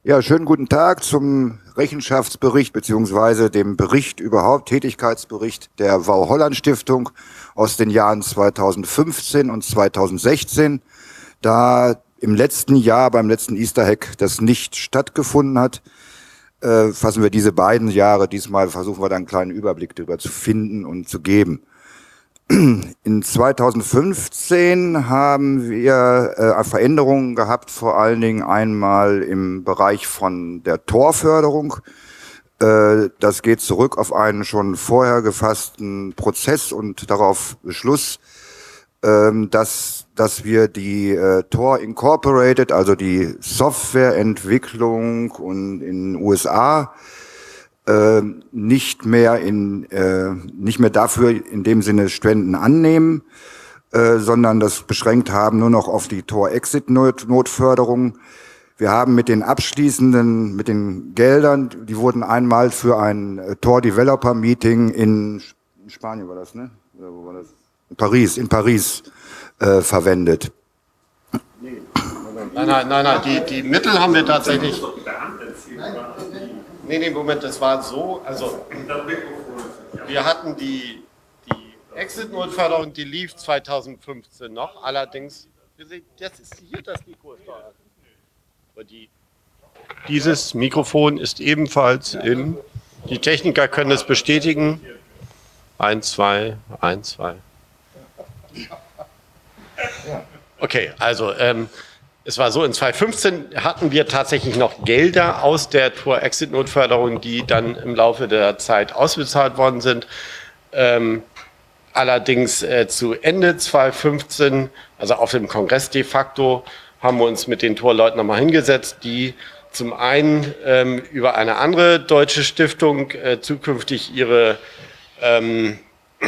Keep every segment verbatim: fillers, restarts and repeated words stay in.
Ja, schönen guten Tag zum Rechenschaftsbericht beziehungsweise dem Bericht überhaupt, Tätigkeitsbericht der V W Holland Stiftung aus den Jahren zweitausendfünfzehn und zweitausendsechzehn. Da im letzten Jahr, beim letzten Easter Hack, das nicht stattgefunden hat, äh, fassen wir diese beiden Jahre, diesmal versuchen wir da einen kleinen Überblick darüber zu finden und zu geben. In zweitausendfünfzehn haben wir äh, Veränderungen gehabt, vor allen Dingen einmal im Bereich von der Torförderung. Äh, das geht zurück auf einen schon vorher gefassten Prozess und darauf Beschluss, äh, dass, dass wir die äh, Tor Incorporated, also die Softwareentwicklung und in den U S A, Äh, nicht mehr in äh, nicht mehr dafür in dem Sinne Spenden annehmen, äh, sondern das beschränkt haben nur noch auf die Tor-Exit-Notförderung. Wir haben mit den abschließenden, mit den Geldern, die wurden einmal für ein äh, Tor-Developer-Meeting in, in Spanien war das, ne? Oder wo war das? In Paris, in Paris äh, verwendet. Nein, nein, nein, nein, die, die Mittel haben wir tatsächlich. Nee, nee, Moment, das war so, also wir hatten die, die Exit-Notförderung, die lief zweitausendfünfzehn noch, allerdings, das ist hier das Mikro ist da. Aber die, dieses Mikrofon ist ebenfalls in, die Techniker können es bestätigen, eins, zwei, eins, zwei. Okay, also, ähm, es war so, in zweitausendfünfzehn hatten wir tatsächlich noch Gelder aus der Tor-Exit-Notförderung, die dann im Laufe der Zeit ausbezahlt worden sind. Ähm, allerdings äh, zu Ende zweitausendfünfzehn, also auf dem Kongress de facto, haben wir uns mit den Tor-Leuten nochmal hingesetzt, die zum einen ähm, über eine andere deutsche Stiftung äh, zukünftig ihre, ähm,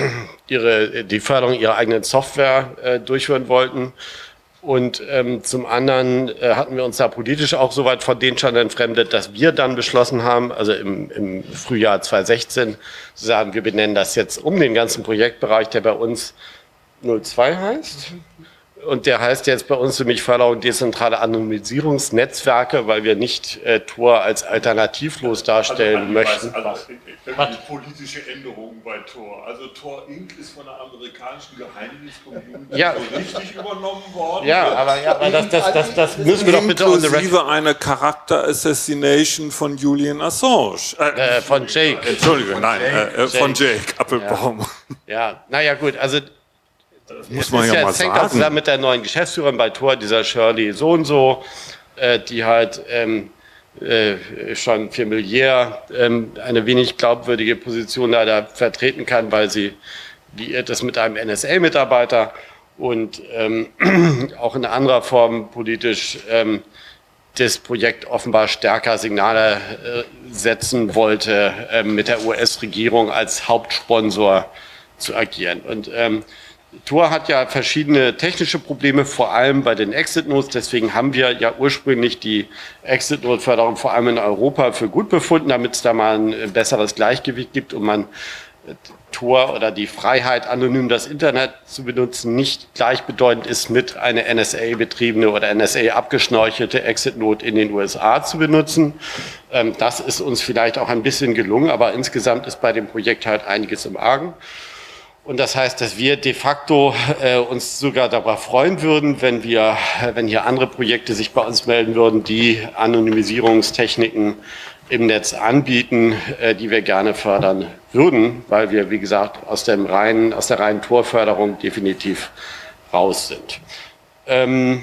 ihre, die Förderung ihrer eigenen Software äh, durchführen wollten. Und ähm, zum anderen äh, hatten wir uns da politisch auch so weit von denen schon entfremdet, dass wir dann beschlossen haben, also im, im Frühjahr zweitausendsechzehn, zu sagen, wir benennen das jetzt um den ganzen Projektbereich, der bei uns null zwei heißt. Und der heißt jetzt bei uns nämlich Förderung dezentrale Anonymisierungsnetzwerke, weil wir nicht äh, Tor als alternativlos darstellen also, möchten. Also, also, die politische Änderung bei Tor. Also Tor Incorporated ist von der amerikanischen Geheimdienst-Community ja. so richtig übernommen worden. Ja, aber, ja, aber das, das, das, das müssen wir doch bitte on the record. Inklusive eine Charakter-Assassination von Julian Assange. Äh, äh, von Jake. Entschuldigung, nein, äh, von Jake Appelbaum. Ja, ja. Naja gut, also das muss man ja, ja mal es hängt sagen. auch zusammen mit der neuen Geschäftsführerin bei Tor, dieser Shirley so und so, äh, die halt ähm, äh, schon familiär ähm, eine wenig glaubwürdige Position leider vertreten kann, weil sie liiert ist mit einem N S A-Mitarbeiter und ähm, auch in anderer Form politisch ähm, das Projekt offenbar stärker Signale äh, setzen wollte, äh, mit der U S-Regierung als Hauptsponsor zu agieren. Und ähm, Tor hat ja verschiedene technische Probleme, vor allem bei den Exit-Notes. Deswegen haben wir ja ursprünglich die Exit-Note-Förderung vor allem in Europa für gut befunden, damit es da mal ein besseres Gleichgewicht gibt und man Tor oder die Freiheit, anonym das Internet zu benutzen, nicht gleichbedeutend ist mit eine N S A-betriebene oder N S A-abgeschnorchelte Exit-Note in den U S A zu benutzen. Das ist uns vielleicht auch ein bisschen gelungen, aber insgesamt ist bei dem Projekt halt einiges im Argen. Und das heißt, dass wir de facto äh, uns sogar darüber freuen würden, wenn wir, wenn hier andere Projekte sich bei uns melden würden, die Anonymisierungstechniken im Netz anbieten, äh, die wir gerne fördern würden, weil wir, wie gesagt, aus dem reinen, aus der reinen Torförderung definitiv raus sind. Ähm,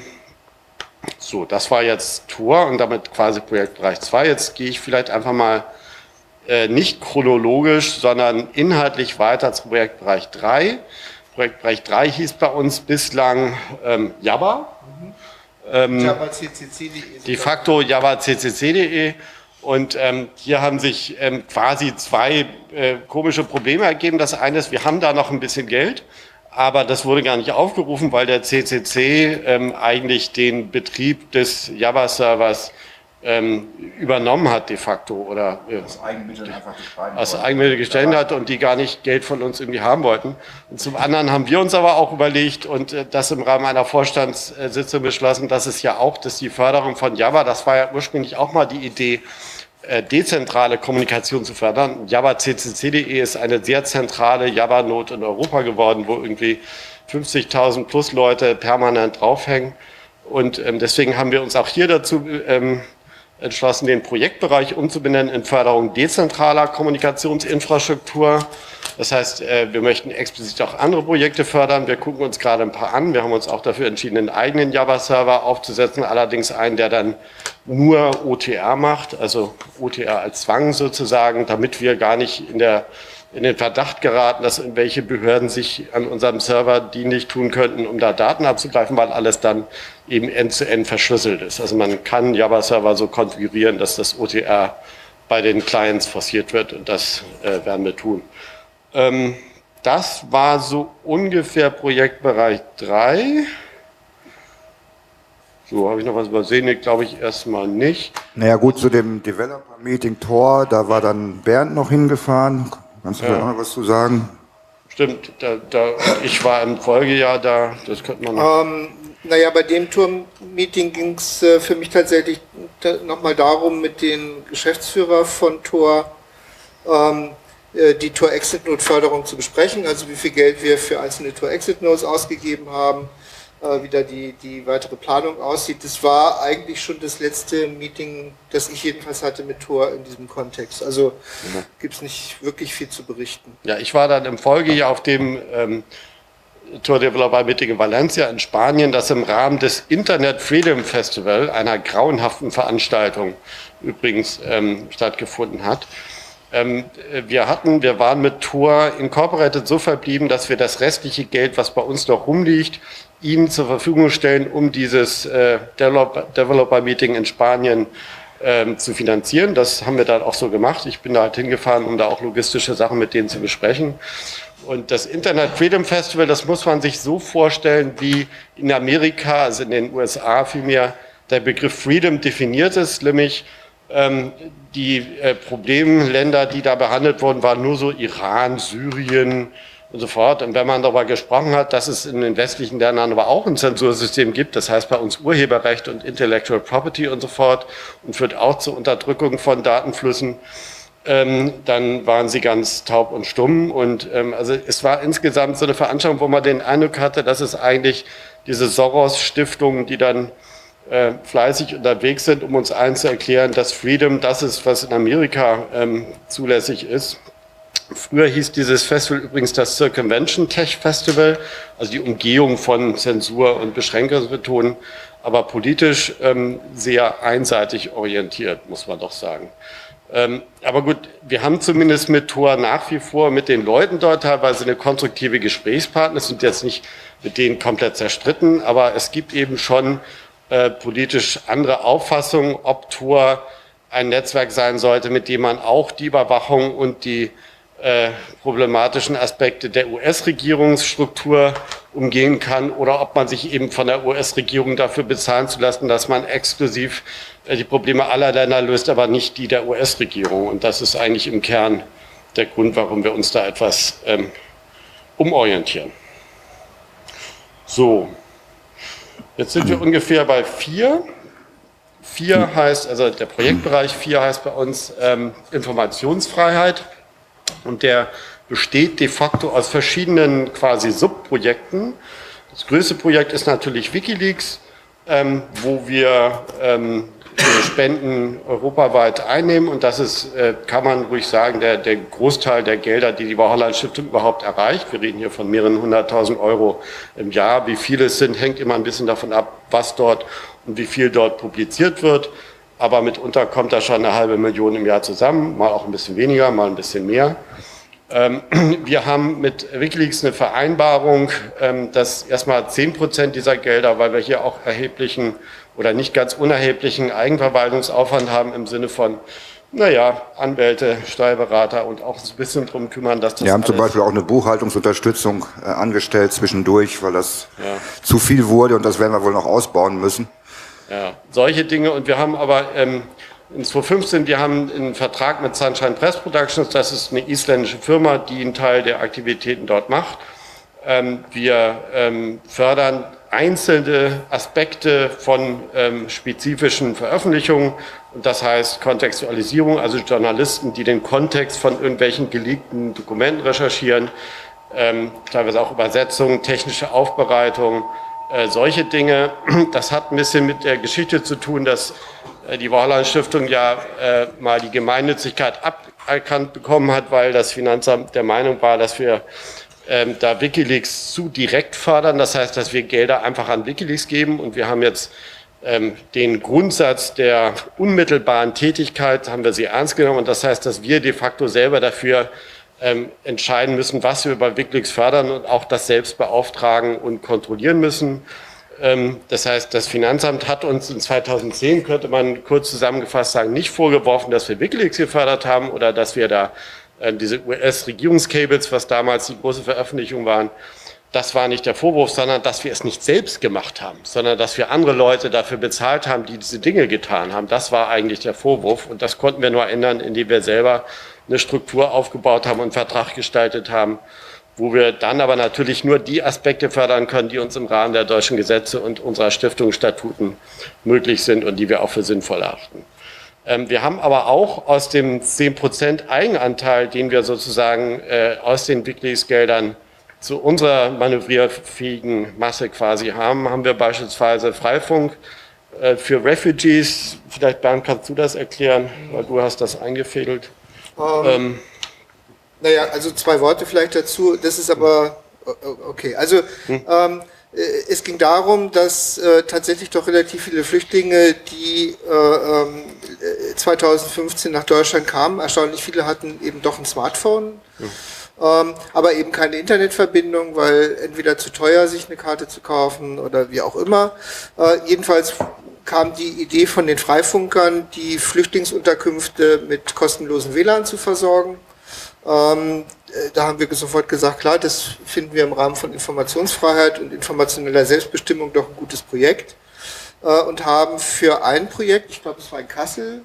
so, das war jetzt Tor und damit quasi Projektbereich zwei. Jetzt gehe ich vielleicht einfach mal nicht chronologisch, sondern inhaltlich weiter zum Projektbereich drei. Projektbereich drei hieß bei uns bislang ähm, Java. Mhm. Ähm, Java C C C punkt de. De facto Java C C C punkt de. Und ähm, hier haben sich ähm, quasi zwei äh, komische Probleme ergeben. Das eine ist, wir haben da noch ein bisschen Geld, aber das wurde gar nicht aufgerufen, weil der C C C ähm, eigentlich den Betrieb des Java-Servers ähm, übernommen hat de facto oder äh, aus Eigenmitteln einfach aus Eigenmitteln gestellt hat und die gar nicht Geld von uns irgendwie haben wollten. Und zum anderen haben wir uns aber auch überlegt und äh, das im Rahmen einer Vorstandssitzung beschlossen, dass es ja auch, dass die Förderung von Java, das war ja ursprünglich auch mal die Idee, äh, dezentrale Kommunikation zu fördern. Java C C C punkt de ist eine sehr zentrale Java-Node in Europa geworden, wo irgendwie fünfzigtausend plus Leute permanent draufhängen. Und ähm, deswegen haben wir uns auch hier dazu ähm, entschlossen, den Projektbereich umzubenennen in Förderung dezentraler Kommunikationsinfrastruktur. Das heißt, wir möchten explizit auch andere Projekte fördern. Wir gucken uns gerade ein paar an. Wir haben uns auch dafür entschieden, einen eigenen Java-Server aufzusetzen, allerdings einen, der dann nur O T R macht, also O T R als Zwang sozusagen, damit wir gar nicht in der in den Verdacht geraten, dass irgendwelche Behörden sich an unserem Server dienlich tun könnten, um da Daten abzugreifen, weil alles dann eben end-zu-end verschlüsselt ist. Also man kann Java-Server so konfigurieren, dass das O T R bei den Clients forciert wird und das äh, werden wir tun. Ähm, das war so ungefähr Projektbereich drei. So, habe ich noch was übersehen? Nee, glaube ich erstmal nicht. Naja gut, zu dem Developer-Meeting Tor, da war dann Bernd noch hingefahren. Kannst du ja. da noch was zu sagen? Stimmt, da, da, ich war im Folgejahr da, das könnte man noch. Ähm, naja, bei dem Tor-Meeting ging es äh, für mich tatsächlich nochmal darum, mit den Geschäftsführer von Tor ähm, äh, die Tor-Exit-Node-Förderung zu besprechen, also wie viel Geld wir für einzelne Tor-Exit-Nodes ausgegeben haben, äh, wie da die, die weitere Planung aussieht. Das war eigentlich schon das letzte Meeting, das ich jedenfalls hatte mit Tor in diesem Kontext. Also mhm. gibt es nicht wirklich viel zu berichten. Ja, ich war dann im Folgejahr auf dem ähm, Tor Developer Meeting in Valencia in Spanien, das im Rahmen des Internet Freedom Festival, einer grauenhaften Veranstaltung übrigens ähm, stattgefunden hat. Ähm, wir hatten, wir waren mit Tor Incorporated so verblieben, dass wir das restliche Geld, was bei uns noch rumliegt, Ihnen zur Verfügung stellen, um dieses äh, Developer-Meeting in Spanien ähm, zu finanzieren. Das haben wir dann auch so gemacht. Ich bin da halt hingefahren, um da auch logistische Sachen mit denen zu besprechen. Und das Internet Freedom Festival, das muss man sich so vorstellen, wie in Amerika, also in den U S A vielmehr, der Begriff Freedom definiert ist, nämlich ähm, die äh, Problemländer, die da behandelt wurden, waren nur so Iran, Syrien und so fort. Und wenn man darüber gesprochen hat, dass es in den westlichen Ländern aber auch ein Zensursystem gibt, das heißt bei uns Urheberrecht und Intellectual Property und so fort, und führt auch zur Unterdrückung von Datenflüssen, ähm, dann waren sie ganz taub und stumm. Und ähm, also es war insgesamt so eine Veranstaltung, wo man den Eindruck hatte, dass es eigentlich diese Soros-Stiftungen, die dann äh, fleißig unterwegs sind, um uns allen zu erklären, dass Freedom das ist, was in Amerika ähm, zulässig ist. Früher hieß dieses Festival übrigens das Circumvention Tech Festival, also die Umgehung von Zensur und Beschränkungsmethoden, aber politisch ähm, sehr einseitig orientiert, muss man doch sagen. Ähm, aber gut, wir haben zumindest mit Tor nach wie vor mit den Leuten dort teilweise eine konstruktive Gesprächspartner, sind jetzt nicht mit denen komplett zerstritten, aber es gibt eben schon äh, politisch andere Auffassungen, ob Tor ein Netzwerk sein sollte, mit dem man auch die Überwachung und die Äh, problematischen Aspekte der U S-Regierungsstruktur umgehen kann oder ob man sich eben von der U S-Regierung dafür bezahlen zu lassen, dass man exklusiv äh, die Probleme aller Länder löst, aber nicht die der U S-Regierung. Und das ist eigentlich im Kern der Grund, warum wir uns da etwas ähm, umorientieren. So, jetzt sind wir ungefähr bei vier. Vier heißt, also der Projektbereich vier heißt bei uns ähm, Informationsfreiheit. Und der besteht de facto aus verschiedenen quasi Subprojekten. Das größte Projekt ist natürlich WikiLeaks, ähm, wo wir ähm, Spenden europaweit einnehmen. Und das ist, äh, kann man ruhig sagen, der, der Großteil der Gelder, die die Wau-Holland-Stiftung überhaupt erreicht. Wir reden hier von mehreren hunderttausend Euro im Jahr. Wie viele es sind, hängt immer ein bisschen davon ab, was dort und wie viel dort publiziert wird. Aber mitunter kommt da schon eine halbe Million im Jahr zusammen, mal auch ein bisschen weniger, mal ein bisschen mehr. Ähm, wir haben mit WikiLeaks eine Vereinbarung, ähm, dass erstmal zehn Prozent dieser Gelder, weil wir hier auch erheblichen oder nicht ganz unerheblichen Eigenverwaltungsaufwand haben im Sinne von, naja, Anwälte, Steuerberater und auch ein bisschen drum kümmern, dass das Wir haben zum Beispiel auch eine Buchhaltungsunterstützung äh, angestellt zwischendurch, weil das ja. zu viel wurde und das werden wir wohl noch ausbauen müssen. Ja, solche Dinge. Und wir haben aber ähm, in zweitausendfünfzehn, wir haben einen Vertrag mit Sunshine Press Productions, das ist eine isländische Firma, die einen Teil der Aktivitäten dort macht. Ähm, wir ähm, fördern einzelne Aspekte von ähm, spezifischen Veröffentlichungen. Und das heißt Kontextualisierung, also Journalisten, die den Kontext von irgendwelchen geleakten Dokumenten recherchieren, ähm, teilweise auch Übersetzungen, technische Aufbereitung, äh, solche Dinge. Das hat ein bisschen mit der Geschichte zu tun, dass äh, die Wau-Holland-Stiftung ja äh, mal die Gemeinnützigkeit aberkannt bekommen hat, weil das Finanzamt der Meinung war, dass wir ähm, da WikiLeaks zu direkt fördern. Das heißt, dass wir Gelder einfach an WikiLeaks geben, und wir haben jetzt ähm, den Grundsatz der unmittelbaren Tätigkeit, haben wir sie ernst genommen, und das heißt, dass wir de facto selber dafür ähm, entscheiden müssen, was wir über WikiLeaks fördern, und auch das selbst beauftragen und kontrollieren müssen. Ähm, das heißt, das Finanzamt hat uns in zweitausendzehn, könnte man kurz zusammengefasst sagen, nicht vorgeworfen, dass wir WikiLeaks gefördert haben oder dass wir da diese U S-Regierungscables, was damals die große Veröffentlichung waren, das war nicht der Vorwurf, sondern dass wir es nicht selbst gemacht haben, sondern dass wir andere Leute dafür bezahlt haben, die diese Dinge getan haben. Das war eigentlich der Vorwurf, und das konnten wir nur ändern, indem wir selber eine Struktur aufgebaut haben und einen Vertrag gestaltet haben, wo wir dann aber natürlich nur die Aspekte fördern können, die uns im Rahmen der deutschen Gesetze und unserer Stiftungsstatuten möglich sind und die wir auch für sinnvoll erachten. Wir haben aber auch aus dem zehn Prozent Eigenanteil, den wir sozusagen äh, aus den WikiLeaks-Geldern zu unserer manövrierfähigen Masse quasi haben, haben wir beispielsweise Freifunk äh, für Refugees. Vielleicht, Bernd, kannst du das erklären, weil du hast das eingefädelt. Ähm, ähm, naja, also zwei Worte vielleicht dazu. Das ist aber, okay, also hm. ähm, es ging darum, dass äh, tatsächlich doch relativ viele Flüchtlinge, die äh, ähm, zweitausendfünfzehn nach Deutschland kamen, erstaunlich viele hatten eben doch ein Smartphone, mhm. ähm, aber eben keine Internetverbindung, weil entweder zu teuer, sich eine Karte zu kaufen oder wie auch immer. Äh, jedenfalls kam die Idee von den Freifunkern, die Flüchtlingsunterkünfte mit kostenlosem W L A N zu versorgen. Ähm, da haben wir sofort gesagt, klar, das finden wir im Rahmen von Informationsfreiheit und informationeller Selbstbestimmung doch ein gutes Projekt. Äh, und haben für ein Projekt, ich glaube es war in Kassel,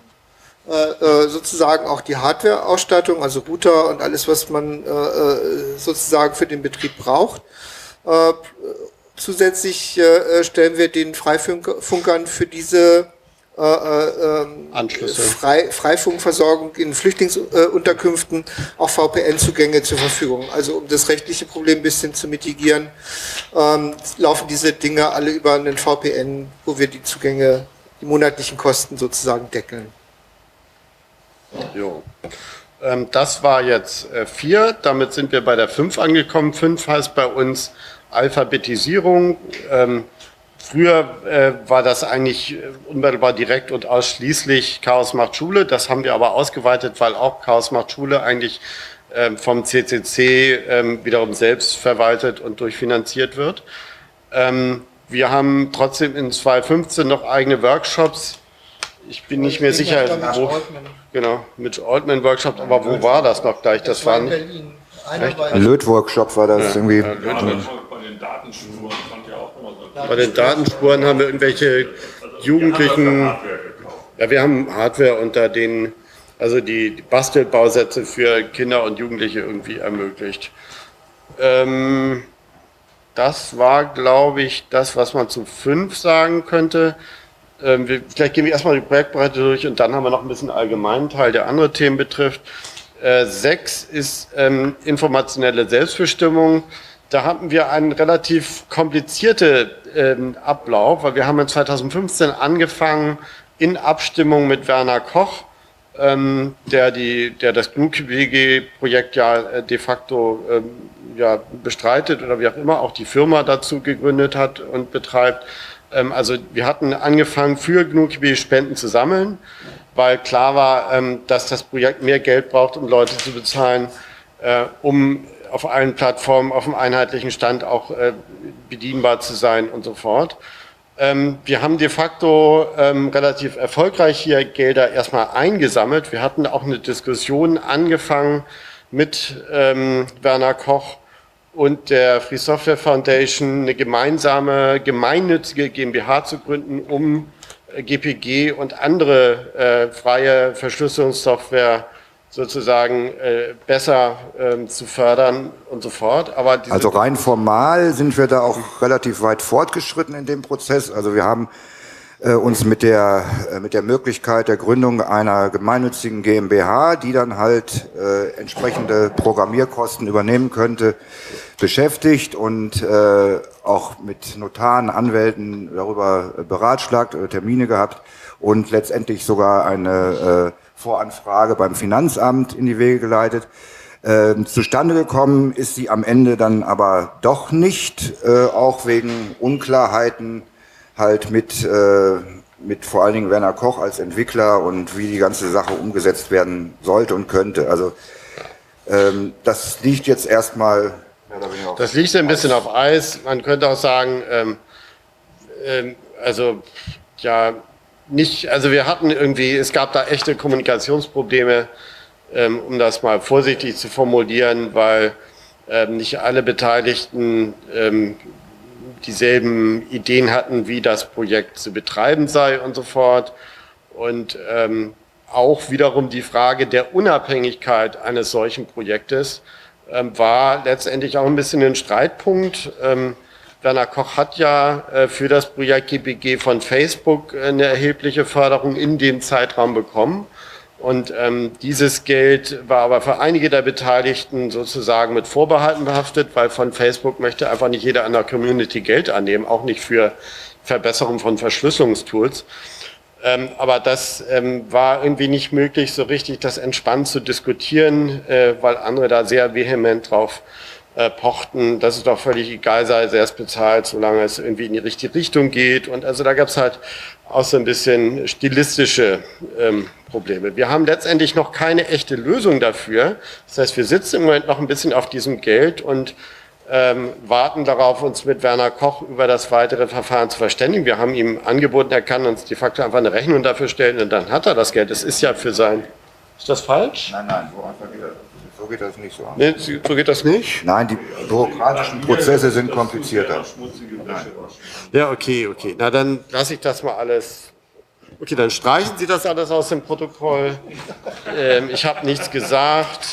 äh, sozusagen auch die Hardware-Ausstattung, also Router und alles, was man äh, sozusagen für den Betrieb braucht. Äh, zusätzlich äh, stellen wir den Freifunkern für diese Äh, äh, Anschlüsse. Frei, Freifunkversorgung in Flüchtlingsunterkünften äh, auch V P N-Zugänge zur Verfügung. Also um das rechtliche Problem ein bisschen zu mitigieren, ähm, laufen diese Dinge alle über einen V P N, wo wir die Zugänge, die monatlichen Kosten sozusagen deckeln. Jo. Ähm, das war jetzt äh, vier, damit sind wir bei der fünf angekommen. Fünf heißt bei uns Alphabetisierung. Ähm, Früher äh, war das eigentlich unmittelbar direkt und ausschließlich Chaos macht Schule. Das haben wir aber ausgeweitet, weil auch Chaos macht Schule eigentlich äh, vom C C C äh, wiederum selbst verwaltet und durchfinanziert wird. Ähm, wir haben trotzdem in zweitausendfünfzehn noch eigene Workshops. Ich bin nicht mehr sicher, wo. Genau, mit Altman Workshop, aber wo war das noch gleich? Das war nicht. Ein Lötworkshop war das irgendwie. Ja, bei den Datenspuren fand ja auch immer so. Bei den Datenspuren haben wir irgendwelche Jugendlichen. Ja, wir haben Hardware unter den, also die, die Bastelbausätze für Kinder und Jugendliche irgendwie ermöglicht. Ähm, das war, glaube ich, das, was man zu fünf sagen könnte. Ähm, wir, vielleicht gehen wir erstmal die Projektbreite durch und dann haben wir noch ein bisschen allgemeinen Teil, der andere Themen betrifft. Äh, sechs ist ähm, informationelle Selbstbestimmung. Da hatten wir einen relativ komplizierten ähm, Ablauf, weil wir haben in zweitausendfünfzehn angefangen in Abstimmung mit Werner Koch, ähm, der, die, der das G N U G-W G-Projekt ja äh, de facto ähm, ja, bestreitet oder wie auch immer, auch die Firma dazu gegründet hat und betreibt. Ähm, also wir hatten angefangen, für G N U G-W G Spenden zu sammeln, weil klar war, ähm, dass das Projekt mehr Geld braucht, um Leute zu bezahlen, äh, um auf allen Plattformen auf dem einheitlichen Stand auch äh, bedienbar zu sein und so fort. Ähm, wir haben de facto ähm, relativ erfolgreich hier Gelder erstmal eingesammelt. Wir hatten auch eine Diskussion angefangen mit ähm, Werner Koch und der Free Software Foundation, eine gemeinsame gemeinnützige GmbH zu gründen, um G P G und andere äh, freie Verschlüsselungssoftware sozusagen äh, besser ähm, zu fördern und so fort. Aber diese also rein formal sind wir da auch relativ weit fortgeschritten in dem Prozess. Also wir haben äh, uns mit der, äh, mit der Möglichkeit der Gründung einer gemeinnützigen GmbH, die dann halt äh, entsprechende Programmierkosten übernehmen könnte, beschäftigt und äh, auch mit Notaren, Anwälten darüber beratschlagt oder Termine gehabt und letztendlich sogar eine äh, Voranfrage beim Finanzamt in die Wege geleitet. Ähm, zustande gekommen ist sie am Ende dann aber doch nicht, äh, auch wegen Unklarheiten halt mit, äh, mit vor allen Dingen Werner Koch als Entwickler und wie die ganze Sache umgesetzt werden sollte und könnte. Also ähm, das liegt jetzt erstmal... Das liegt ein bisschen auf Eis. Man könnte auch sagen, ähm, ähm, also ja, nicht, also wir hatten irgendwie, es gab da echte Kommunikationsprobleme, ähm, um das mal vorsichtig zu formulieren, weil ähm, nicht alle Beteiligten ähm, dieselben Ideen hatten, wie das Projekt zu betreiben sei und so fort. Und ähm, auch wiederum die Frage der Unabhängigkeit eines solchen Projektes ähm, war letztendlich auch ein bisschen ein Streitpunkt. Ähm, Werner Koch hat ja äh, für das Projekt G P G von Facebook eine erhebliche Förderung in dem Zeitraum bekommen. Und ähm, dieses Geld war aber für einige der Beteiligten sozusagen mit Vorbehalten behaftet, weil von Facebook möchte einfach nicht jeder an der Community Geld annehmen, auch nicht für Verbesserung von Verschlüsselungstools. Ähm, aber das ähm, war irgendwie nicht möglich, so richtig das entspannt zu diskutieren, äh, weil andere da sehr vehement drauf äh, pochten, dass es doch völlig egal sei, wer es bezahlt, solange es irgendwie in die richtige Richtung geht. Und also da gab es halt auch so ein bisschen stilistische ähm, Probleme. Wir haben letztendlich noch keine echte Lösung dafür. Das heißt, wir sitzen im Moment noch ein bisschen auf diesem Geld und Ähm, warten darauf, uns mit Werner Koch über das weitere Verfahren zu verständigen. Wir haben ihm angeboten, er kann uns de facto einfach eine Rechnung dafür stellen und dann hat er das Geld. Das ist ja für sein... Ist das falsch? Nein, nein, so einfach geht das, so geht das nicht so an. Nee, so geht das nicht? Nein, die bürokratischen Prozesse sind komplizierter. Ja, okay, okay. Na, dann lasse ich das mal alles... Okay, dann streichen Sie das alles aus dem Protokoll. Ähm, ich habe nichts gesagt.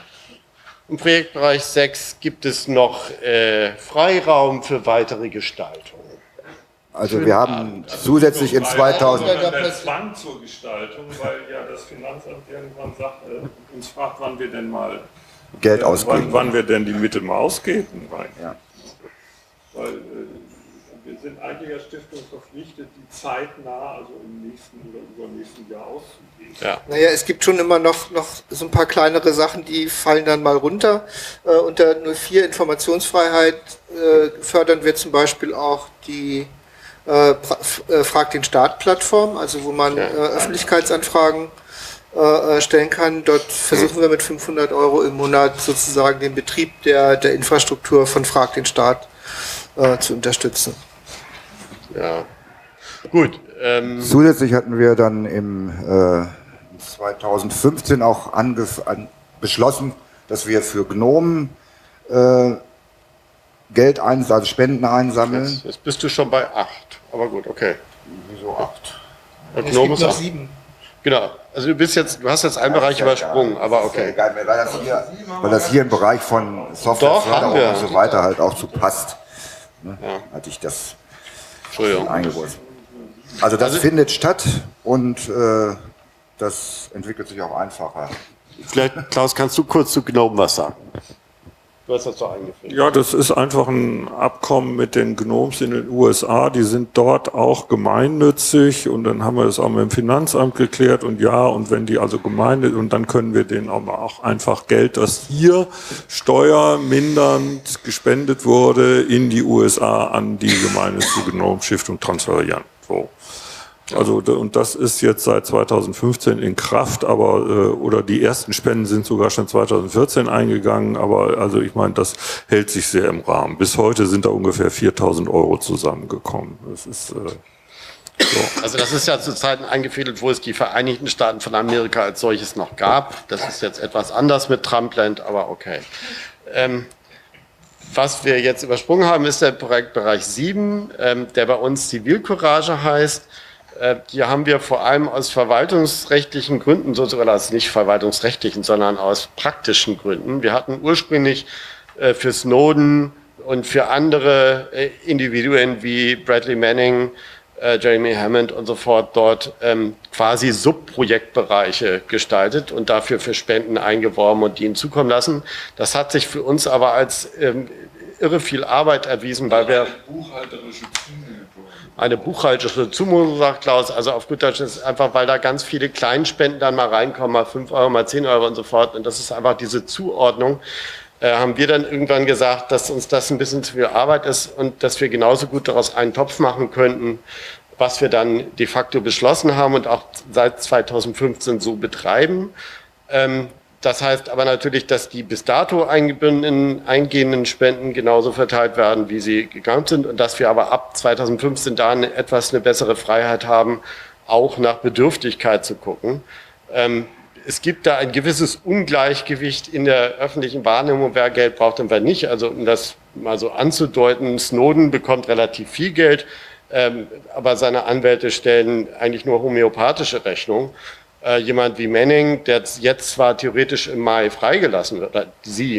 Im Projektbereich sechs gibt es noch äh, Freiraum für weitere Gestaltungen. Also wir haben zusätzlich in zweitausend... Der Zwang zur Gestaltung, weil ja das Finanzamt irgendwann sagt, äh, uns fragt, wann wir denn mal Geld äh, ausgeben. Wann, wann wir denn die Mittel mal ausgeben. Weil, Ja. weil äh, wir sind eigentlich als Stiftung verpflichtet, die zeitnah, also im nächsten oder übernächsten Jahr auszugeben. Ja. Naja, es gibt schon immer noch, noch so ein paar kleinere Sachen, die fallen dann mal runter. Äh, unter null vier Informationsfreiheit äh, fördern wir zum Beispiel auch die äh, äh, Frag den Staat-Plattform, also wo man äh, Öffentlichkeitsanfragen äh, stellen kann. Dort versuchen wir mit fünfhundert Euro im Monat sozusagen den Betrieb der, der Infrastruktur von Frag den Staat äh, zu unterstützen. Ja, gut. Ähm, Zusätzlich hatten wir dann im äh, zweitausendfünfzehn auch angef an, beschlossen, dass wir für Gnomen äh, Geld ein, also Spenden einsammeln. jetzt, jetzt bist du schon bei acht, aber gut, okay. Wieso acht? Und Es Gnome gibt ist noch acht. sieben. Genau, also du bist jetzt, du hast jetzt einen Bereich übersprungen, aber okay. Egal, weil das hier, weil das hier im Bereich von Doch, Softwareförderung haben wir. und so weiter halt auch zu passt. Ne? Ja. Hatte ich das Entschuldigung. eingeworfen. Also das Also- findet statt und äh, das entwickelt sich auch einfacher. Vielleicht, Klaus, kannst du kurz zu Gnome was sagen? Du hast das doch eingeführt. Ja, das ist einfach ein Abkommen mit den Gnomes in den U S A. Die sind dort auch gemeinnützig und dann haben wir das auch mit dem Finanzamt geklärt und ja, und wenn die also gemeinnützig, und dann können wir denen aber auch einfach Geld, das hier steuermindernd gespendet wurde, in die U S A an die gemeinnützige Gnome-Stiftung transferieren. So. Also, und das ist jetzt seit zweitausendfünfzehn in Kraft, aber, äh, oder die ersten Spenden sind sogar schon zweitausendvierzehn eingegangen, aber, also, ich meine, das hält sich sehr im Rahmen. Bis heute sind da ungefähr viertausend Euro zusammengekommen. Das ist, äh, so. Also das ist ja zu Zeiten eingefädelt, wo es die Vereinigten Staaten von Amerika als solches noch gab. Das ist jetzt etwas anders mit Trumpland, aber okay. Ähm, was wir jetzt übersprungen haben, ist der Projektbereich sieben, ähm, der bei uns Zivilcourage heißt. Äh, die haben wir vor allem aus verwaltungsrechtlichen Gründen, sozusagen also nicht verwaltungsrechtlichen, sondern aus praktischen Gründen. Wir hatten ursprünglich äh, für Snowden und für andere äh, Individuen wie Bradley Manning, äh, Jeremy Hammond und so fort dort ähm, quasi Subprojektbereiche gestaltet und dafür für Spenden eingeworben und die ihnen zukommen lassen. Das hat sich für uns aber als ähm, irre viel Arbeit erwiesen, weil wir... Buchhalterische Zumutung. Eine buchhalterische Zumutung, sagt Klaus, also auf gut Deutsch ist einfach, weil da ganz viele Kleinspenden dann mal reinkommen, mal fünf Euro, mal zehn Euro und so fort. Und das ist einfach diese Zuordnung. Äh, haben wir dann irgendwann gesagt, dass uns das ein bisschen zu viel Arbeit ist und dass wir genauso gut daraus einen Topf machen könnten, was wir dann de facto beschlossen haben und auch seit zweitausendfünfzehn so betreiben. Ähm, Das heißt aber natürlich, dass die bis dato eingebundenen, eingehenden Spenden genauso verteilt werden, wie sie gegangen sind und dass wir aber ab zweitausendfünfzehn da eine, etwas eine bessere Freiheit haben, auch nach Bedürftigkeit zu gucken. Ähm, es gibt da ein gewisses Ungleichgewicht in der öffentlichen Wahrnehmung, wer Geld braucht und wer nicht. Also um das mal so anzudeuten, Snowden bekommt relativ viel Geld, ähm, aber seine Anwälte stellen eigentlich nur homöopathische Rechnungen. Äh, jemand wie Manning, der jetzt zwar theoretisch im Mai freigelassen wird, oder sie,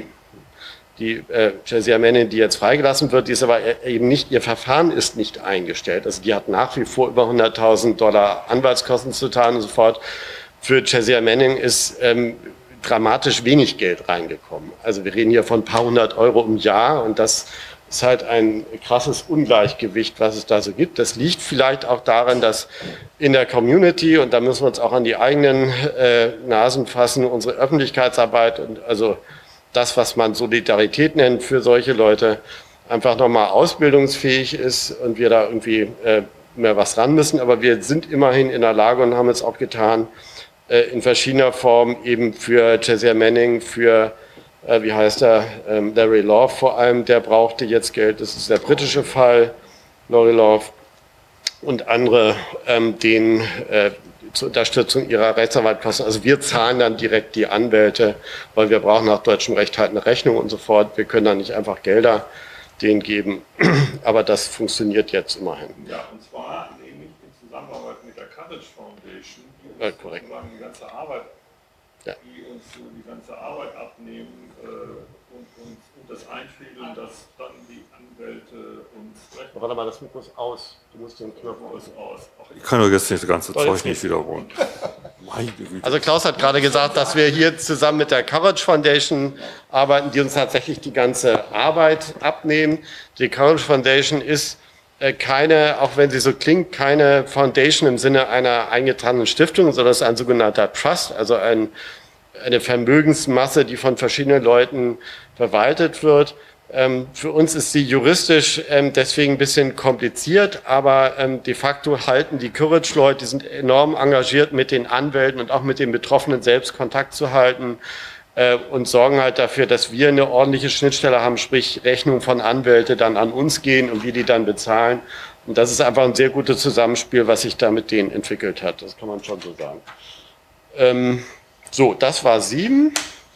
die äh, Kezia Manning, die jetzt freigelassen wird, die ist aber eben nicht, ihr Verfahren ist nicht eingestellt. Also die hat nach wie vor über hunderttausend Dollar Anwaltskosten zu zahlen und so fort. Für Kezia Manning ist ähm, dramatisch wenig Geld reingekommen. Also wir reden hier von ein paar hundert Euro im Jahr und das ist halt ein krasses Ungleichgewicht, was es da so gibt. Das liegt vielleicht auch daran, dass in der Community, und da müssen wir uns auch an die eigenen äh, Nasen fassen, unsere Öffentlichkeitsarbeit und also das, was man Solidarität nennt für solche Leute, einfach nochmal ausbildungsfähig ist und wir da irgendwie äh, mehr was ran müssen. Aber wir sind immerhin in der Lage und haben es auch getan, äh, in verschiedener Form eben für Kezia Manning, für Äh, wie heißt er, ähm, Larry Love vor allem, der brauchte jetzt Geld, das ist der britische Fall, Larry Love und andere, ähm, denen äh, zur Unterstützung ihrer Rechtsanwaltskosten, also wir zahlen dann direkt die Anwälte, weil wir brauchen nach deutschem Recht halt eine Rechnung und so fort, wir können dann nicht einfach Gelder denen geben, aber das funktioniert jetzt immerhin. Ja, und zwar nämlich in Zusammenarbeit mit der Courage Foundation, die uns Ja, korrekt. sozusagen die ganze Arbeit, Ja. die uns so die ganze Arbeit abnehmen äh, und, und, und das einfädeln, dass dann die Anwälte uns rechnen. Warte mal, das Mikro ist aus, du musst den Knopf aus. aus. Ach, Ich kann doch jetzt nicht das ganze Soll Zeug jetzt nicht nicht. wiederholen. Meine Güte. Also Klaus hat gerade gesagt, dass wir hier zusammen mit der Courage Foundation arbeiten, die uns tatsächlich die ganze Arbeit abnehmen. Die Courage Foundation ist äh, keine, auch wenn sie so klingt, keine Foundation im Sinne einer eingetragenen Stiftung, sondern es ist ein sogenannter Trust, also ein, eine Vermögensmasse, die von verschiedenen Leuten verwaltet wird. Ähm, für uns ist sie juristisch ähm, deswegen ein bisschen kompliziert, aber ähm, de facto halten die Courage-Leute, die sind enorm engagiert mit den Anwälten und auch mit den Betroffenen selbst Kontakt zu halten äh, und sorgen halt dafür, dass wir eine ordentliche Schnittstelle haben, sprich Rechnungen von Anwälte dann an uns gehen und wir die dann bezahlen. Und das ist einfach ein sehr gutes Zusammenspiel, was sich da mit denen entwickelt hat. Das kann man schon so sagen. Ähm, so, das war sieben.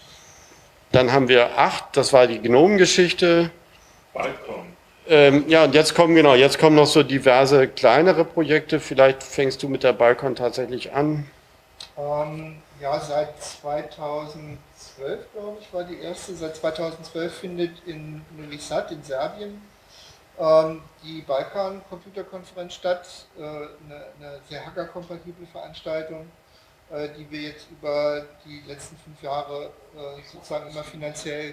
Dann haben wir acht, das war die Gnomengeschichte. Balkon. Ähm, ja, und jetzt kommen, genau, jetzt kommen noch so diverse kleinere Projekte. Vielleicht fängst du mit der Balkon tatsächlich an. Ähm, ja, seit zweitausendzwölf, glaube ich, war die erste. Seit zweitausendzwölf findet in Novi Sad in Serbien ähm, die Balkan-Computerkonferenz statt. Äh, eine, eine sehr hackerkompatible Veranstaltung, äh, die wir jetzt über die letzten fünf Jahre äh, sozusagen immer finanziell,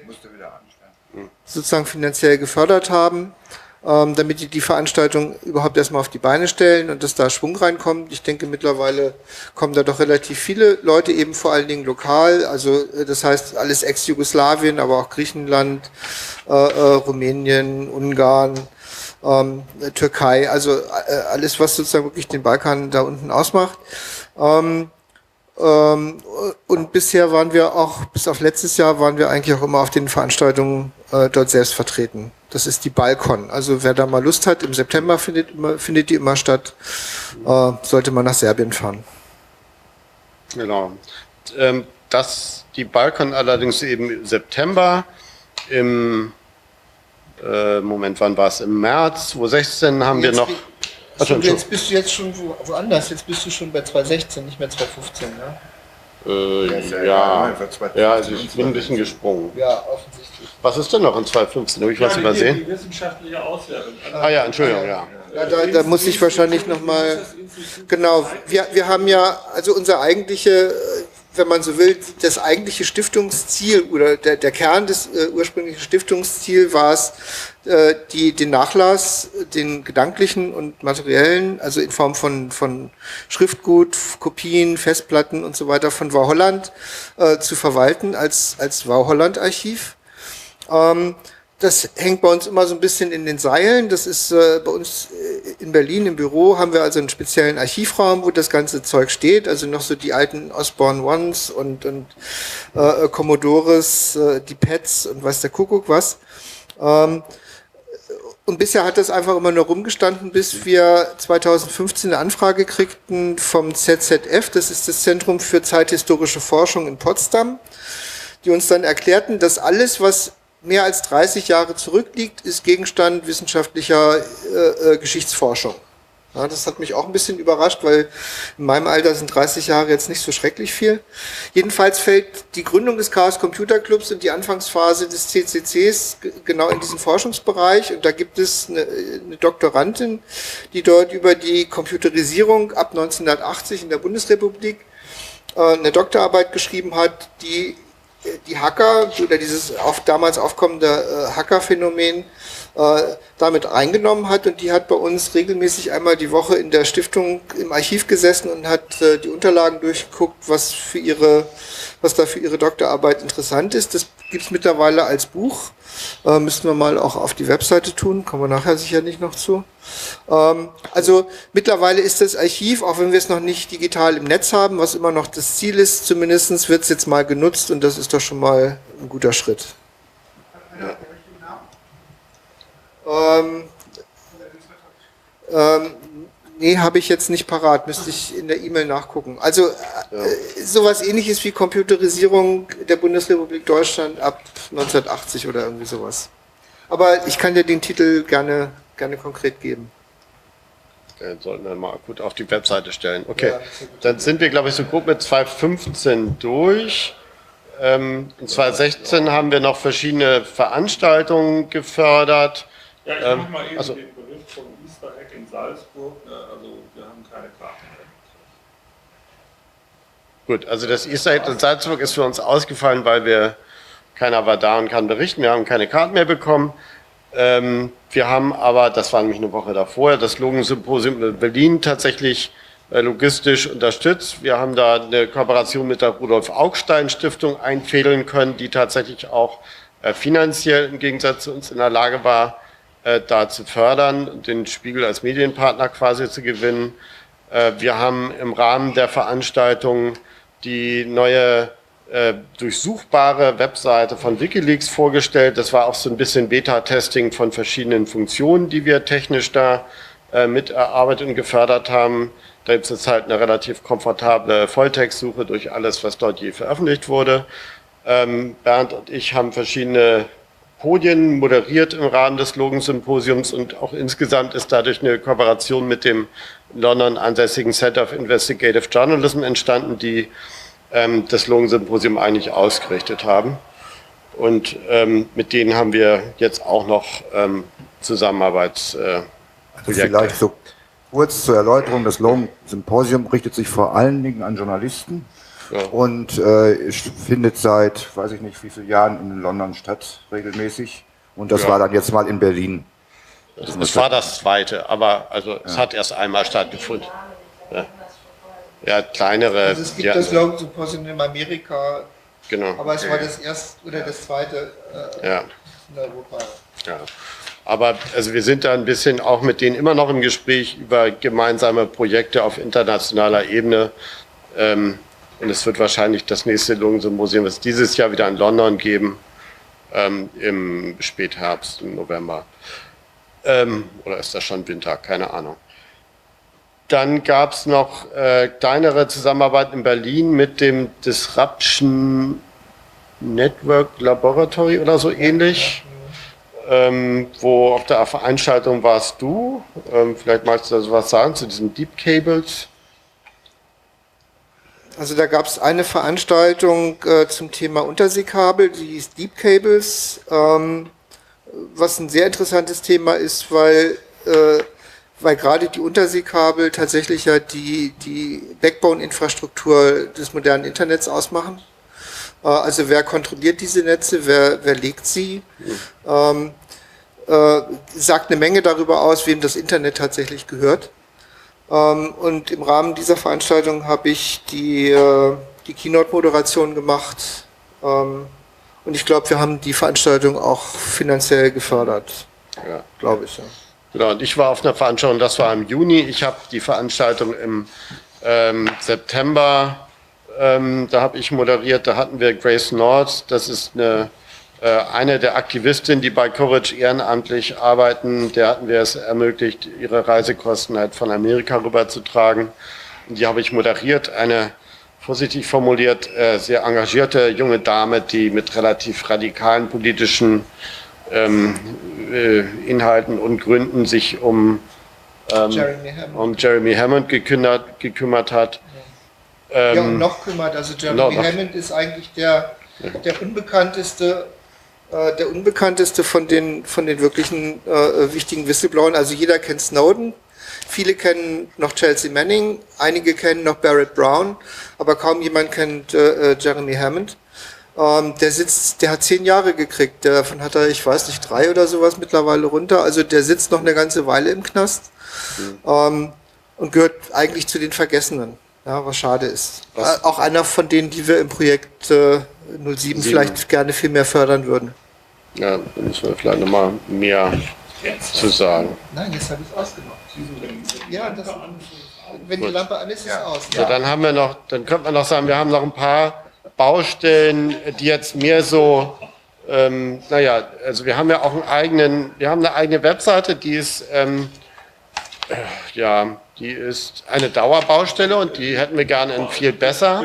sozusagen finanziell gefördert haben, ähm, damit die die Veranstaltung überhaupt erstmal auf die Beine stellen und dass da Schwung reinkommt. Ich denke, mittlerweile kommen da doch relativ viele Leute, eben vor allen Dingen lokal, also äh, das heißt alles Ex-Jugoslawien, aber auch Griechenland, äh, äh, Rumänien, Ungarn, ähm, Türkei, also äh, alles, was sozusagen wirklich den Balkan da unten ausmacht. Ähm, ähm, und bisher waren wir auch, bis auf letztes Jahr, waren wir eigentlich auch immer auf den Veranstaltungen äh, dort selbst vertreten. Das ist die Balkon. Also wer da mal Lust hat, im September findet, immer, findet die immer statt, äh, sollte man nach Serbien fahren. Genau. Ähm, das, die Balkon allerdings eben im September, im äh, Moment, wann war es? Im März zweitausendsechzehn haben wir Jetzt noch... geht- Achso, Also, jetzt bist du jetzt schon wo, woanders, jetzt bist du schon bei zwanzig sechzehn, nicht mehr zwanzig fünfzehn, ne? Äh, ja, ja, also ich bin ein bisschen gesprungen. Ja, offensichtlich. Was ist denn noch in zwanzig fünfzehn? Habe ich was Ja, die- übersehen? Die wissenschaftliche Auswertung. Ah ja, Entschuldigung, ja. Ja, da, da muss ich wahrscheinlich nochmal, genau, wir, wir haben ja, also unser eigentliche, wenn man so will, das eigentliche Stiftungsziel oder der, der Kern des äh, ursprünglichen Stiftungsziels war es, äh, die, den Nachlass, den gedanklichen und materiellen, also in Form von, von Schriftgut, Kopien, Festplatten und so weiter von Wow Holland äh, zu verwalten als, als Wow Holland Archiv. Ähm, Das hängt bei uns immer so ein bisschen in den Seilen. Das ist äh, bei uns äh, in Berlin im Büro haben wir also einen speziellen Archivraum, wo das ganze Zeug steht. Also noch so die alten Osborne Ones und, und äh, Commodores, äh, die Pads und weiß der Kuckuck was. Ähm, und bisher hat das einfach immer nur rumgestanden, bis wir zweitausendfünfzehn eine Anfrage kriegten vom Z Z F. Das ist das Zentrum für zeithistorische Forschung in Potsdam, die uns dann erklärten, dass alles, was mehr als dreißig Jahre zurückliegt, ist Gegenstand wissenschaftlicher äh, äh, Geschichtsforschung. Ja, das hat mich auch ein bisschen überrascht, weil in meinem Alter sind dreißig Jahre jetzt nicht so schrecklich viel. Jedenfalls fällt die Gründung des Chaos Computer Clubs und die Anfangsphase des C C Cs genau in diesen Forschungsbereich. Und da gibt es eine, eine Doktorandin, die dort über die Computerisierung ab neunzehnhundertachtzig in der Bundesrepublik äh, eine Doktorarbeit geschrieben hat, die die Hacker oder dieses auf, damals aufkommende äh, Hacker-Phänomen äh, damit eingenommen hat, und die hat bei uns regelmäßig einmal die Woche in der Stiftung im Archiv gesessen und hat äh, die Unterlagen durchgeguckt, was für ihre, was da für ihre Doktorarbeit interessant ist. Das gibt es mittlerweile als Buch. Äh, müssen wir mal auch auf die Webseite tun, kommen wir nachher sicherlich noch zu. Ähm, also mittlerweile ist das Archiv, auch wenn wir es noch nicht digital im Netz haben, was immer noch das Ziel ist, zumindest wird es jetzt mal genutzt, und das ist doch schon mal ein guter Schritt. Ja. Ähm, ähm, nee, habe ich jetzt nicht parat, müsste ich in der E-Mail nachgucken. Also äh, sowas ähnliches wie Computerisierung der Bundesrepublik Deutschland ab neunzehnhundertachtzig oder irgendwie sowas. Aber ich kann dir den Titel gerne, gerne konkret geben. Den sollten wir mal gut auf die Webseite stellen. Okay, Ja, dann sind wir, glaube ich, so grob mit zwanzig fünfzehn durch. Ähm, in zwanzig sechzehn haben wir noch verschiedene Veranstaltungen gefördert. Ja, ich Ähm, mache mal eben also- den Bericht vom Easter Egg in Salzburg. Ne? Also wir haben keine Karten mehr. Gut, also das Easter Egg in Salzburg ist für uns ausgefallen, weil wir, keiner war da und kann berichten, wir haben keine Karten mehr bekommen. Ähm, wir haben aber, das war nämlich eine Woche davor, das Logensymposium in Berlin tatsächlich äh, logistisch unterstützt. Wir haben da eine Kooperation mit der Rudolf-Augstein-Stiftung einfädeln können, die tatsächlich auch äh, finanziell im Gegensatz zu uns in der Lage war, äh, da zu fördern und den Spiegel als Medienpartner quasi zu gewinnen. Äh, wir haben im Rahmen der Veranstaltung die neue äh, durchsuchbare Webseite von WikiLeaks vorgestellt. Das war auch so ein bisschen Beta-Testing von verschiedenen Funktionen, die wir technisch da äh, mit erarbeitet und gefördert haben. Da gibt es jetzt halt eine relativ komfortable Volltextsuche durch alles, was dort je veröffentlicht wurde. Ähm, Bernd und ich haben verschiedene Podien moderiert im Rahmen des Logensymposiums, und auch insgesamt ist dadurch eine Kooperation mit dem in London ansässigen Center of Investigative Journalism entstanden, die ähm, das Logensymposium eigentlich ausgerichtet haben. Und ähm, mit denen haben wir jetzt auch noch ähm, Zusammenarbeitsprojekte. Äh, Also vielleicht so kurz zur Erläuterung, das Logan-Symposium richtet sich vor allen Dingen an Journalisten Ja. und äh, findet seit, weiß ich nicht, wie vielen Jahren in London statt, regelmäßig. Und das Ja. war dann jetzt mal in Berlin. Das, das war das zweite, aber also es hat erst einmal stattgefunden. Ja, ja kleinere. Also es gibt ja, das Logan-Symposium in Amerika, genau. aber es war das erste oder das zweite äh, Ja. in Europa. Ja. Aber also wir sind da ein bisschen auch mit denen immer noch im Gespräch über gemeinsame Projekte auf internationaler Ebene. Ähm, und es wird wahrscheinlich das nächste Logensymposium, was dieses Jahr wieder in London geben, ähm, im Spätherbst, im November. Ähm, oder ist das schon Winter? Keine Ahnung. Dann gab es noch äh, kleinere Zusammenarbeit in Berlin mit dem Disruption Network Laboratory oder so ähnlich. ähm, wo auf der Veranstaltung warst du. Ähm, vielleicht magst du da was sagen zu diesen Deep Cables. Also da gab es eine Veranstaltung äh, zum Thema Unterseekabel, die hieß Deep Cables, ähm, was ein sehr interessantes Thema ist, weil, äh, weil gerade die Unterseekabel tatsächlich ja die, die Backbone-Infrastruktur des modernen Internets ausmachen. Äh, also wer kontrolliert diese Netze, wer, wer legt sie, ähm, äh, sagt eine Menge darüber aus, wem das Internet tatsächlich gehört. Ähm, und im Rahmen dieser Veranstaltung habe ich die, äh, die Keynote-Moderation gemacht. Ähm, und ich glaube, wir haben die Veranstaltung auch finanziell gefördert. Ja. Glaube ich, ja. Genau, und ich war auf einer Veranstaltung, das war im Juni. Ich habe die Veranstaltung im ähm, September, ähm, da habe ich moderiert, da hatten wir Grace Nord, das ist eine eine der Aktivistinnen, die bei Courage ehrenamtlich arbeiten, der hatten wir es ermöglicht, ihre Reisekosten halt von Amerika rüberzutragen. Und die habe ich moderiert. Eine, vorsichtig formuliert, sehr engagierte junge Dame, die mit relativ radikalen politischen ähm, Inhalten und Gründen sich um, ähm, Jeremy, Hammond. um Jeremy Hammond gekümmert, gekümmert hat. Ja, ähm, und noch kümmert. Also Jeremy noch, Hammond ist eigentlich der, der unbekannteste der unbekannteste von den, von den wirklichen äh, wichtigen Whistleblowern. Also jeder kennt Snowden, viele kennen noch Chelsea Manning, einige kennen noch Barrett Brown, aber kaum jemand kennt äh, Jeremy Hammond. Ähm, der sitzt, der hat zehn Jahre gekriegt, davon hat er, ich weiß nicht, drei oder sowas mittlerweile runter. Also der sitzt noch eine ganze Weile im Knast mhm. ähm, und gehört eigentlich zu den Vergessenen. Ja, was schade ist. Was? Auch einer von denen, die wir im Projekt äh, null sieben vielleicht gerne viel mehr fördern würden. Ja, da müssen wir vielleicht nochmal mehr zu sagen. Nein, jetzt habe ich es ausgemacht. Ja, das, wenn die Lampe an ist, ist es aus. Ja. So, dann haben wir noch, dann könnte man noch sagen, wir haben noch ein paar Baustellen, die jetzt mehr so, ähm, naja, also wir haben ja auch einen eigenen, wir haben eine eigene Webseite, die ist, ähm, äh, ja, die ist eine Dauerbaustelle und die hätten wir gerne in viel besser.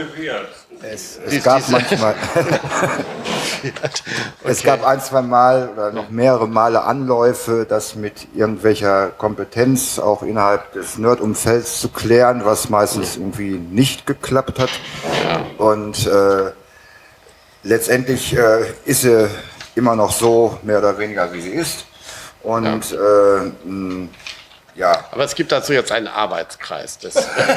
Es, es gab manchmal, es gab ein, zwei Mal oder noch mehrere Male Anläufe, das mit irgendwelcher Kompetenz auch innerhalb des Nerd-Umfelds zu klären, was meistens irgendwie nicht geklappt hat. Und äh, letztendlich äh, ist sie immer noch so mehr oder weniger, wie sie ist. Und ja. Äh, mh, Ja. Aber es gibt dazu jetzt einen Arbeitskreis. Das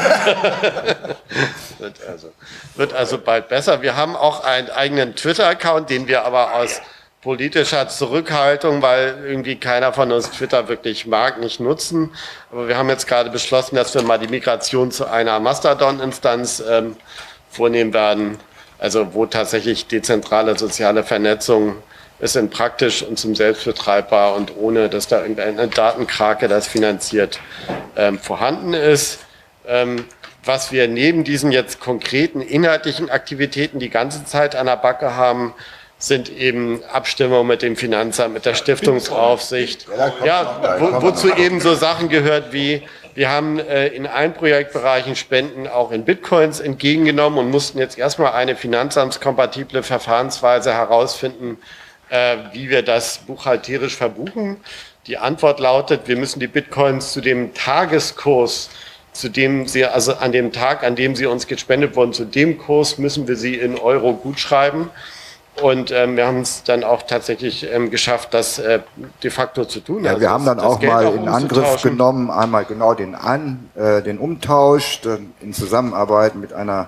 wird, also, wird also bald besser. Wir haben auch einen eigenen Twitter-Account, den wir aber aus politischer Zurückhaltung, weil irgendwie keiner von uns Twitter wirklich mag, nicht nutzen. Aber wir haben jetzt gerade beschlossen, dass wir mal die Migration zu einer Mastodon-Instanz ähm, vornehmen werden. Also wo tatsächlich dezentrale soziale Vernetzung ist denn praktisch und zum Selbstbetreibbar und ohne, dass da irgendeine Datenkrake das finanziert, ähm, vorhanden ist. Ähm, was wir neben diesen jetzt konkreten inhaltlichen Aktivitäten die ganze Zeit an der Backe haben, sind eben Abstimmungen mit dem Finanzamt, mit der Stiftungsaufsicht. Ja, wo, wozu eben so Sachen gehört wie, wir haben äh, in allen Projektbereichen Spenden auch in Bitcoins entgegengenommen und mussten jetzt erstmal eine finanzamtskompatible Verfahrensweise herausfinden, wie wir das buchhalterisch verbuchen. Die Antwort lautet, wir müssen die Bitcoins zu dem Tageskurs, zu dem sie, also an dem Tag, an dem sie uns gespendet wurden, zu dem Kurs müssen wir sie in Euro gutschreiben. Und ähm, wir haben es dann auch tatsächlich ähm, geschafft, das äh, de facto zu tun. Ja, also wir haben dann auch Geld mal auch in Angriff genommen, einmal genau den, An, äh, den Umtausch in Zusammenarbeit mit einer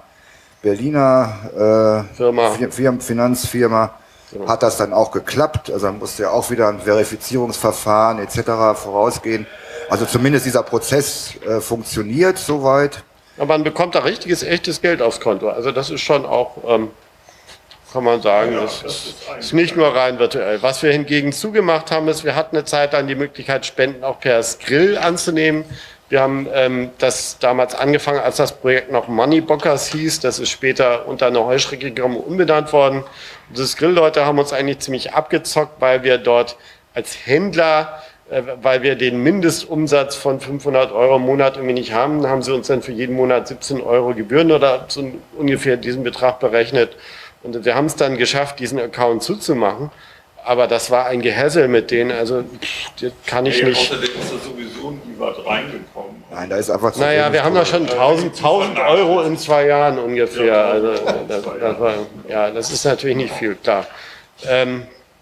Berliner äh, Firma. Firma, Finanzfirma. Hat das dann auch geklappt? Also dann musste ja auch wieder ein Verifizierungsverfahren et cetera vorausgehen. Also zumindest dieser Prozess äh, funktioniert soweit. Aber man bekommt da richtiges, echtes Geld aufs Konto. Also das ist schon auch, ähm, kann man sagen, ja, das, das ist, ist nicht nur rein virtuell. Was wir hingegen zugemacht haben, ist, wir hatten eine Zeit lang die Möglichkeit, Spenden auch per Skrill anzunehmen. Wir haben ähm, das damals angefangen, als das Projekt noch Moneybockers hieß. Das ist später unter einer Heuschreckengramm umbenannt worden. Unsere Skrill-Leute haben uns eigentlich ziemlich abgezockt, weil wir dort als Händler, äh, weil wir den Mindestumsatz von fünfhundert Euro im Monat irgendwie nicht haben, haben sie uns dann für jeden Monat siebzehn Euro Gebühren oder so ungefähr diesen Betrag berechnet. Und wir haben es dann geschafft, diesen Account zuzumachen. aber das war ein Gehässel mit denen, also das kann ich Ja, nicht. außerdem ist da sowieso nie was reingekommen. Nein, da ist einfach zu Naja, wenig wir haben da drin. schon tausend, tausend Euro in zwei Jahren ungefähr. Also, das, das war, ja, das ist natürlich nicht viel, klar. Ähm,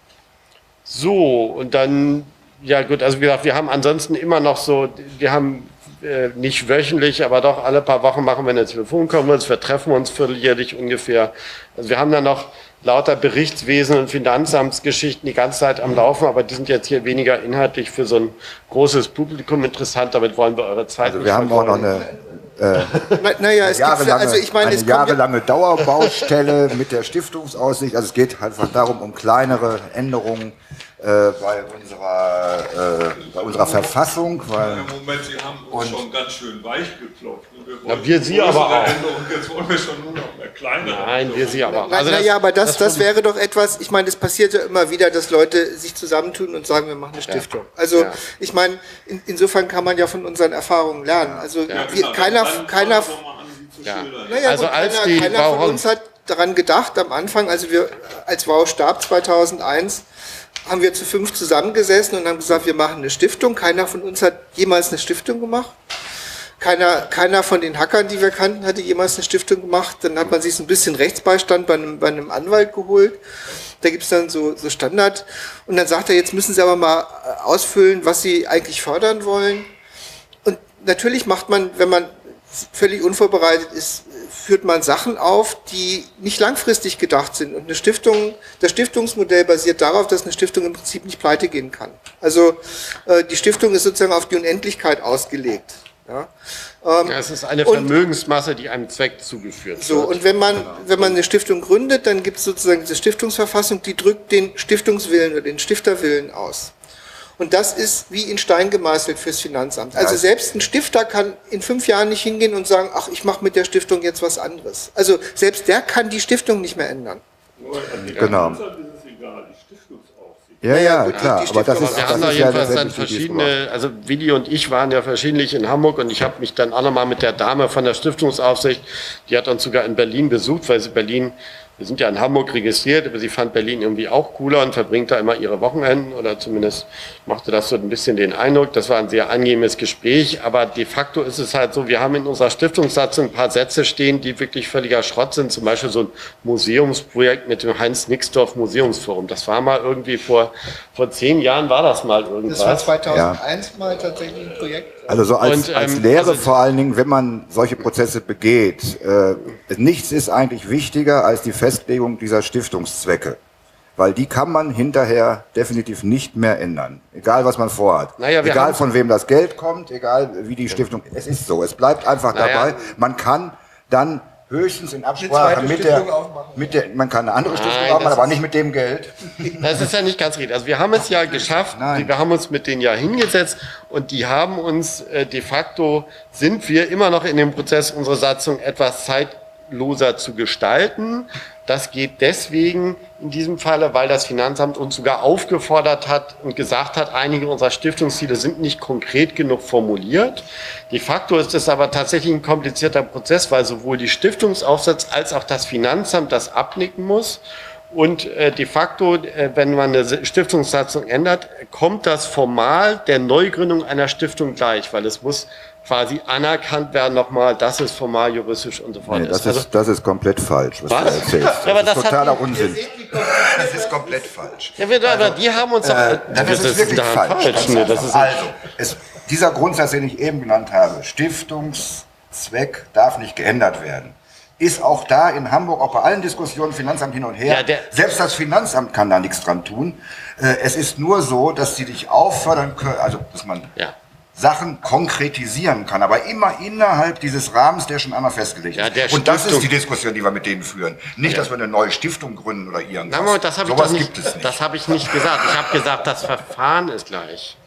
so, und dann, ja gut, also wie gesagt, wir haben ansonsten immer noch so, wir haben äh, nicht wöchentlich, aber doch alle paar Wochen machen wir eine Telefonkonferenz, wir treffen uns vierteljährlich ungefähr. Also wir haben dann noch lauter Berichtswesen und Finanzamtsgeschichten die ganze Zeit am Laufen, aber die sind jetzt hier weniger inhaltlich für so ein großes Publikum interessant. Damit wollen wir eure Zeit Also nicht wir haben auch noch vergeuden. eine Na, naja, es gibt, jahrelange, also ich meine, eine es kommt ja, jahrelange Dauerbaustelle mit der Stiftungsaussicht. Also es geht einfach darum, um kleinere Änderungen äh, bei, unserer, äh, bei unserer Verfassung. Weil, Im Moment, Sie haben uns Und- schon ganz schön weich geklopft. Und wir Ja, wollen wir Sie größere aber auch. Änderungen, jetzt wollen wir schon nur noch eine kleinere. Nein, wir sie aber auch. na, Also na das- ja, aber das, das, das- wäre doch etwas, ich meine, es passiert ja immer wieder, dass Leute sich zusammentun und sagen, wir machen eine Stiftung. Also Ja. ich meine, in, insofern kann man ja von unseren Erfahrungen lernen. Also Ja, wir, genau, keiner, dann keiner, fangen wir mal an, Sie zu Ja. schildern. naja, Also gut, als keiner, die keiner von Bauern- uns hat daran gedacht, am Anfang, also wir als W A U starb zweitausendeins, haben wir zu fünf zusammengesessen und haben gesagt, wir machen eine Stiftung. Keiner von uns hat jemals eine Stiftung gemacht. Keiner, keiner von den Hackern, die wir kannten, hatte jemals eine Stiftung gemacht. Dann hat man sich so ein bisschen Rechtsbeistand bei einem, bei einem Anwalt geholt. Da gibt es dann so, so Standard. Und dann sagt er, jetzt müssen Sie aber mal äh, ausfüllen, was Sie eigentlich fördern wollen. Und natürlich macht man, wenn man völlig unvorbereitet ist, führt man Sachen auf, die nicht langfristig gedacht sind. Und eine Stiftung, das Stiftungsmodell basiert darauf, dass eine Stiftung im Prinzip nicht pleite gehen kann. Also äh, die Stiftung ist sozusagen auf die Unendlichkeit ausgelegt. Ja? Ähm, Ja, es ist eine und- Vermögensmasse, die einem Zweck zugeführt so, wird. und wenn man, wenn man eine Stiftung gründet, dann gibt es sozusagen diese Stiftungsverfassung, die drückt den Stiftungswillen oder den Stifterwillen aus. Und das ist wie in Stein gemeißelt fürs Finanzamt. Also Ja. selbst ein Stifter kann in fünf Jahren nicht hingehen und sagen, ach, ich mache mit der Stiftung jetzt was anderes. Also selbst der kann die Stiftung nicht mehr ändern. Nur an den Genau. Finanzamt ist es egal, die Stiftungsaufsicht. ja, Ja, ja, gut, die- klar. die Aber das Stiftung- ist, Aber wir das haben da ist ja jedenfalls dann letztendlich die Sprache. verschiedene, also Willi und ich waren ja verschiedentlich in Hamburg und ich habe mich dann auch nochmal mit der Dame von der Stiftungsaufsicht, die hat uns sogar in Berlin besucht, weil sie Berlin, wir sind ja in Hamburg registriert, aber sie fand Berlin irgendwie auch cooler und verbringt da immer ihre Wochenenden oder zumindest machte das so ein bisschen den Eindruck. Das war ein sehr angenehmes Gespräch, aber de facto ist es halt so, wir haben in unserer Stiftungssatzung ein paar Sätze stehen, die wirklich völliger Schrott sind. Zum Beispiel so ein Museumsprojekt mit dem Heinz-Nixdorf Museumsforum. Das war mal irgendwie vor, vor zehn Jahren war das mal irgendwas. Das war zweitausendeins mal tatsächlich ein Projekt. Also so als, Und, ähm, als Lehre also- vor allen Dingen, wenn man solche Prozesse begeht, äh, nichts ist eigentlich wichtiger als die Festlegung dieser Stiftungszwecke. Weil die kann man hinterher definitiv nicht mehr ändern. Egal, was man vorhat. Naja, wir egal, haben- von wem das Geld kommt, egal, wie die Stiftung... Es ist so, es bleibt einfach Naja. dabei. Man kann dann höchstens in Absprache zweite mit der, Stiftung aufmachen. mit der... Man kann eine andere Stiftung Nein, aufmachen, das aber ist- nicht mit dem Geld. Das ist ja nicht ganz richtig. Also wir haben es ja geschafft, Nein. wir haben uns mit denen ja hingesetzt und die haben uns äh, de facto, sind wir immer noch in dem Prozess, unsere Satzung etwas zeitloser zu gestalten. Das geht deswegen in diesem Falle, weil das Finanzamt uns sogar aufgefordert hat und gesagt hat, einige unserer Stiftungsziele sind nicht konkret genug formuliert. De facto ist es aber tatsächlich ein komplizierter Prozess, weil sowohl die Stiftungsaufsatz als auch das Finanzamt das abnicken muss. Und äh, de facto, äh, wenn man eine Stiftungssatzung ändert, kommt das formal der Neugründung einer Stiftung gleich, weil es muss quasi anerkannt werden nochmal, dass es formal juristisch und so fort Nee, das ist. Also, ist, das ist komplett falsch, was, Was? du erzählst. Das Ja, aber ist das hat totaler die- Unsinn. Das ist komplett falsch. ja, wir, aber die haben uns doch... Äh, das ist wirklich daran falsch. falsch. Nee, das ist, also, es, dieser Grundsatz, den ich eben genannt habe, Stiftungszweck darf nicht geändert werden, ist auch da in Hamburg, auch bei allen Diskussionen, Finanzamt hin und her, Ja, der- selbst das Finanzamt kann da nichts dran tun. Äh, es ist nur so, dass sie dich auffordern können, also dass man ja. Sachen konkretisieren kann, aber immer innerhalb dieses Rahmens, der schon einmal festgelegt Ja, der ist. Und das Stiftung- ist die Diskussion, die wir mit denen führen. Nicht, dass wir eine neue Stiftung gründen oder irgendwas. Na, Moment, das habe ich, Sowas doch nicht- gibt es nicht. das hab ich nicht gesagt. Ich habe gesagt, das Verfahren ist gleich.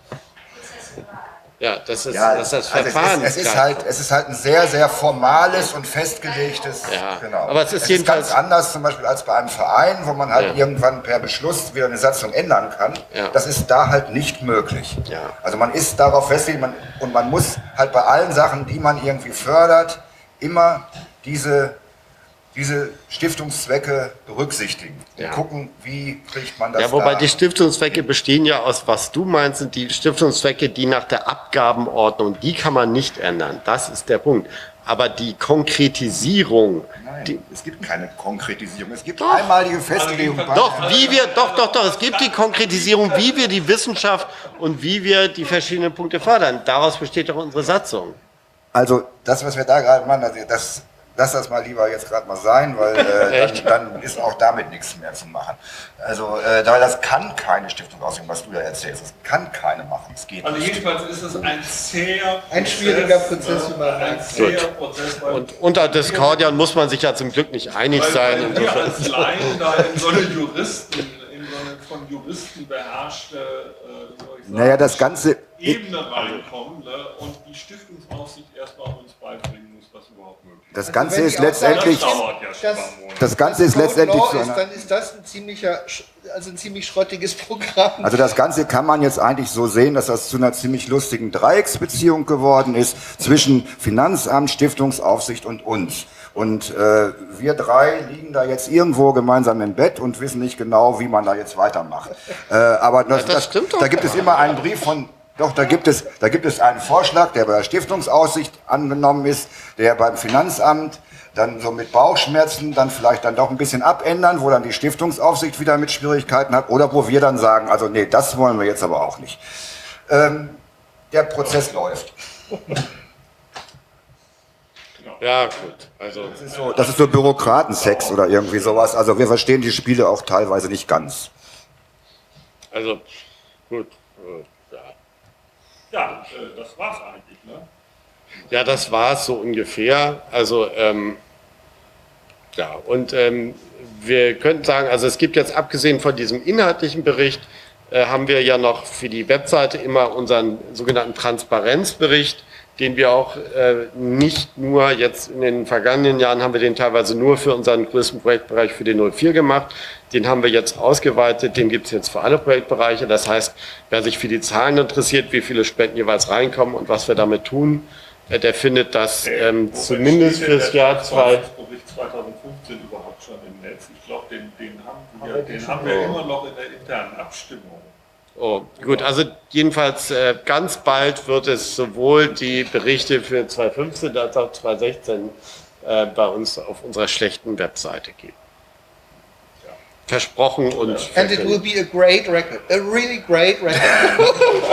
Ja, das ist, Ja, das, ist das also Verfahren es, ist, es, ist gleich. halt, es ist halt ein sehr, sehr formales und festgelegtes. Ja, genau. aber es ist es jedenfalls- ist ganz anders zum Beispiel als bei einem Verein, wo man halt Ja. irgendwann per Beschluss wieder eine Satzung ändern kann. Ja. Das ist da halt nicht möglich. Ja. Also man ist darauf festgelegt man, und man muss halt bei allen Sachen, die man irgendwie fördert, immer diese diese Stiftungszwecke berücksichtigen. Ja. Gucken, wie kriegt man das Ja, wobei da. die Stiftungszwecke bestehen ja aus, was du meinst, sind die Stiftungszwecke, die nach der Abgabenordnung, die kann man nicht ändern. Das ist der Punkt. Aber die Konkretisierung, Nein, die, es gibt keine Konkretisierung. Es gibt Doch. einmalige Festlegung. bei- doch, wie wir, doch, doch, doch, es gibt die Konkretisierung, wie wir die Wissenschaft und wie wir die verschiedenen Punkte fördern. Daraus besteht doch unsere Satzung. Also das, was wir da gerade machen, also das, lass das mal lieber jetzt gerade mal sein, weil äh, Echt? dann, dann ist auch damit nichts mehr zu machen. Also äh, weil das kann keine Stiftung aussehen, was du da erzählst. Das kann keine machen. Es geht Also nicht. jedenfalls ist es ein zäher Ein schwieriger Prozess, ne? wie man ein merkt. zäher Prozess, weil Und unter Discordian muss man sich ja zum Glück nicht einig weil, sein. weil wir Insofern- als Laien da in so eine Juristen, in so eine von Juristen beherrschte, äh, soll ich sagen, Naja, das Ganze- Ebene reinkommen, ne? Und die Stiftungsaufsicht erstmal uns beibringen muss, was überhaupt möglich ist. Das Ganze wenn ist die Aussage letztendlich, Das dauert ja schon das- ein paar Monate. das Ganze ist Code letztendlich Law zu ist, einer, dann ist das ein ziemlicher, sch- also ein ziemlich schrottiges Programm. also das Ganze kann man jetzt eigentlich so sehen, dass das zu einer ziemlich lustigen Dreiecksbeziehung geworden ist zwischen Finanzamt, Stiftungsaufsicht und uns. Und äh, wir drei liegen da jetzt irgendwo gemeinsam im Bett und wissen nicht genau, wie man da jetzt weitermacht. Äh, aber das, das das, stimmt doch da gibt es immer einen Brief von, doch, da gibt es, da gibt es einen Vorschlag, der bei der Stiftungsaufsicht angenommen ist, der beim Finanzamt dann so mit Bauchschmerzen dann vielleicht dann doch ein bisschen abändern, wo dann die Stiftungsaufsicht wieder mit Schwierigkeiten hat oder wo wir dann sagen, also nee, das wollen wir jetzt aber auch nicht. Ähm, der Prozess läuft. Ja, gut. Also, Das ist so, das ist so Bürokratensex oder irgendwie sowas. Also wir verstehen die Spiele auch teilweise nicht ganz. also gut. äh, Ja. Ja, äh, das war's eigentlich, ne? Ja, das war es so ungefähr. Also, ähm, ja, und ähm, wir könnten sagen, also es gibt jetzt abgesehen von diesem inhaltlichen Bericht, äh, haben wir ja noch für die Webseite immer unseren sogenannten Transparenzbericht, den wir auch äh, nicht nur jetzt in den vergangenen Jahren haben wir den teilweise nur für unseren größten Projektbereich für den null vier gemacht. Den haben wir jetzt ausgeweitet, den gibt es jetzt für alle Projektbereiche. Das heißt, wer sich für die Zahlen interessiert, wie viele Spenden jeweils reinkommen und was wir damit tun, äh, der findet das ähm, Wo zumindest steht denn fürs der Jahr zwei. Bericht zweitausendfünfzehn überhaupt schon im Netz? Ich glaube, den, den haben wir, den haben wir immer noch in der internen Abstimmung. Oh, gut, also jedenfalls äh, ganz bald wird es sowohl die Berichte für zweitausendfünfzehn als auch zweitausendsechzehn äh, bei uns auf unserer schlechten Webseite geben. Versprochen und And it will be a great record, a really great record.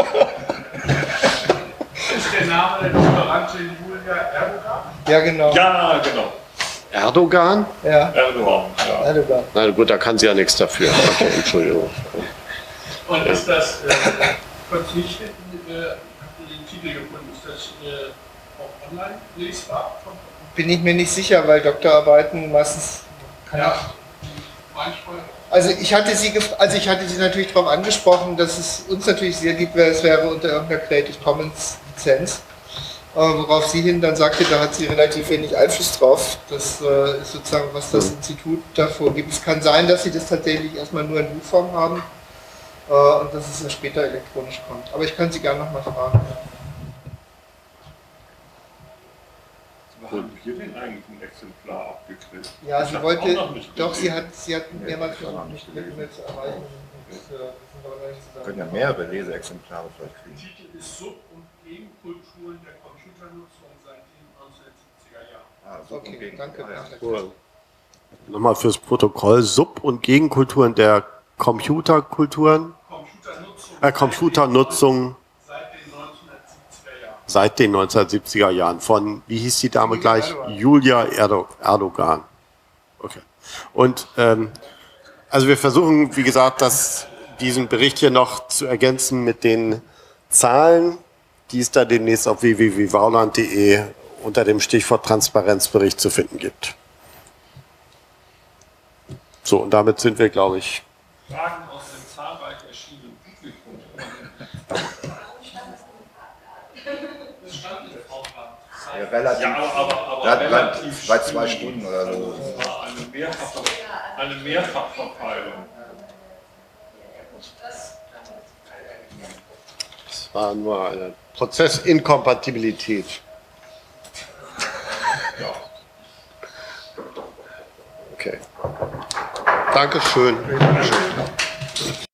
Ist der Name der Doktorandin Julia Erdogan? Ja, genau. Ja, genau. Erdogan? Ja, Erdogan, ja. Erdogan. Na gut, da kann sie ja nichts dafür. Okay, Entschuldigung. Und ist das äh, verpflichtend, äh, habt ihr den Titel gefunden, ist das äh, auch online lesbar? Bin ich mir nicht sicher, weil Doktorarbeiten meistens. Ja, manchmal. Also ich hatte sie, gef- also ich hatte sie natürlich darauf angesprochen, dass es uns natürlich sehr lieb wäre, es wäre unter irgendeiner Creative Commons Lizenz. Äh, worauf sie hin dann sagte, da hat sie relativ wenig Einfluss drauf. Das äh, ist sozusagen, was das Institut davor gibt. Es kann sein, dass sie das tatsächlich erstmal nur in Buchform haben äh, und dass es dann später elektronisch kommt. Aber ich kann sie gerne nochmal fragen. Haben wir denn eigentlich ein Exemplar abgekriegt? Ja, Ich sie hab's wollte, auch noch nicht doch, sie gesehen. hat, sie hat mehrmals versucht, mich mit E-Mail zu erreichen. Und, äh, das sind aber noch nicht Wir zusammen. können ja mehrere Leseexemplare vielleicht Der kriegen. Titel ist Sub- und Gegenkulturen der Computernutzung seit den neunzehnhundertsiebziger Jahren. Ah, so und Okay, gegen- danke. ah, ja. Cool. Nochmal fürs Protokoll, Sub- und Gegenkulturen der Computerkulturen, Computernutzung äh, Computernutzung seit den neunzehnhundertsiebziger Jahren. seit den neunzehnhundertsiebziger Jahren von, wie hieß die Dame Julia gleich? Erdogan. Julia Erdo Erdogan. Okay. Und ähm, also wir versuchen, wie gesagt, das, diesen Bericht hier noch zu ergänzen mit den Zahlen, die es da demnächst auf w w w punkt wauland punkt de unter dem Stichwort Transparenzbericht zu finden gibt. So, und damit sind wir, glaube ich, Fragen aus dem zahlreich erschienenen Publikum. Das stand im Aufwand. Ja, relativ, Ja, aber, aber, aber ja, relativ bei, bei zwei stimmig. Stunden oder so. Das war eine, Mehrfach, eine Mehrfachverteilung. Es war nur eine Prozessinkompatibilität. Okay. Dankeschön. Dankeschön.